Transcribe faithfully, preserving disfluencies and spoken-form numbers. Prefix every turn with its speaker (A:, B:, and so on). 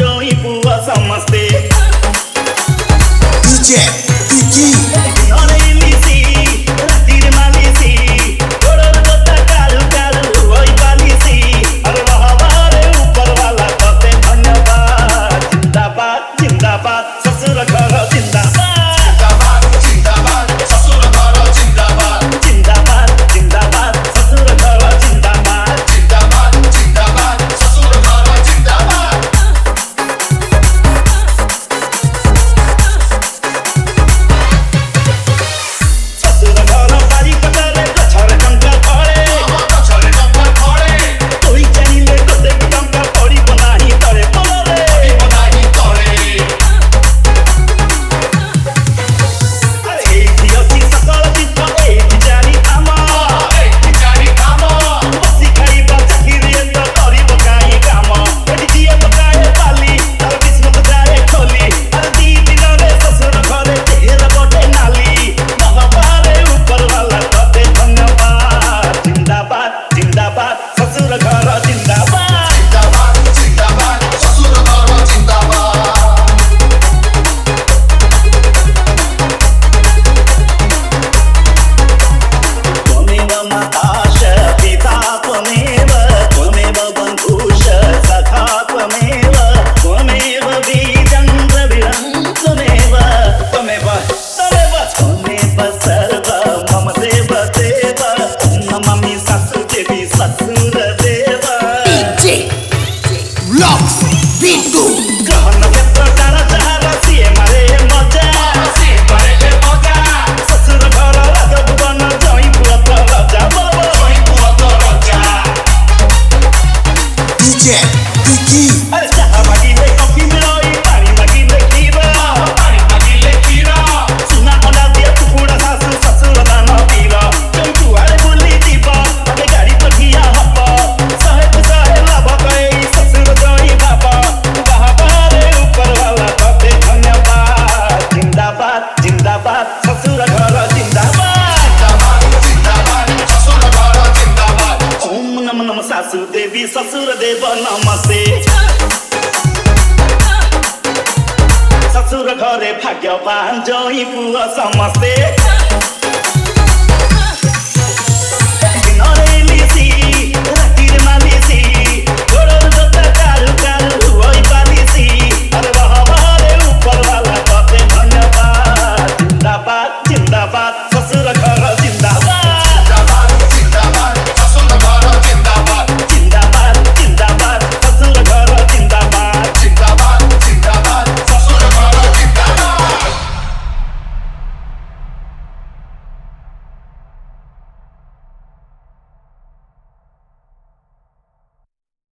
A: जोई पुआ समस्ते
B: डीजे Kiki
A: अरे लिसी रातिर मालिसी गोरर गोता कालु कालु ओइ बालिसी अरे रहबारे ऊपर वाला कते धन्यवाद जिंदाबाद जिंदाबाद ससुर घर जिंदाबाद
B: जिंदाबाद जिंदाबाद ससुर घर जिंदाबाद
A: जिंदाबाद जिंदाबाद ससुर घर जिंदाबाद
B: जिंदाबाद जिंदाबाद ससुर घर जिंदाबाद
A: ससुर घर बारी पटाले गछर टंका पड़े
B: गछरे टंका पड़े
A: कोई चाहिए कते टंका पड़ी बनाही तरे पड़े
B: बनाही तोरे
A: अरे एठी अछि सकल चित्त एठी जारी काम
B: ए बिचारी काम
A: बसी खाइबा चाकिरी त करिब काई काम एठी जिए पकाए पाली तर किस्मत जाए खोली अरे दी दिनरे ससुर घरे तेल बटे नाली महबारे ऊपर वाला कते धन्यवाद जिंदाबाद जिंदाबाद ससुर घर जिंदाबाद
B: जिंदाबाद जिंदाबाद ससुर घर जिंदाबाद
A: त्वमेव माताश पिता त्वमेव त्वमेव बन्धुश सखा त्वमेव त्वमेव बीजन्द्रविरं त्वमेव त्वमेव त्वमेव त्वमेव सर्व मम देव देव नमामि ससुदेवी ससुरदेव
B: डीजे Lux Bindu
A: ग्रहण क्षेत्र तारा जहाँ सिए मारे मजा
B: से परे के मजा
A: ससुर घर राजभुवन जई पुरत राजा बोल
B: जोई पुआ तो रजा डीजे Kiki
A: अरे चाह मागिले कॉफी मिलोई पानी मागिले खीरा
B: पानी मागिले पीरा
A: सुना अना दिया कुकुड़ा सासु ससुर दान पीरा जई पुआरे बुली दीप अबे गाड़ी पठिया हप साहेब साहेब लाभ गए ससुर जई बाबा बाबारे ऊपर वाला कते धन्यवाद जिंदाबाद जिंदाबाद ससुर घर जिंदाबाद
B: जिंदाबाद जिंदाबाद ससुर घर जिंदाबाद
A: ओम नम नम सासु देवी ससुर देव नमस्ते ससुर घरे भाग्यवान जई पुआ समस्ते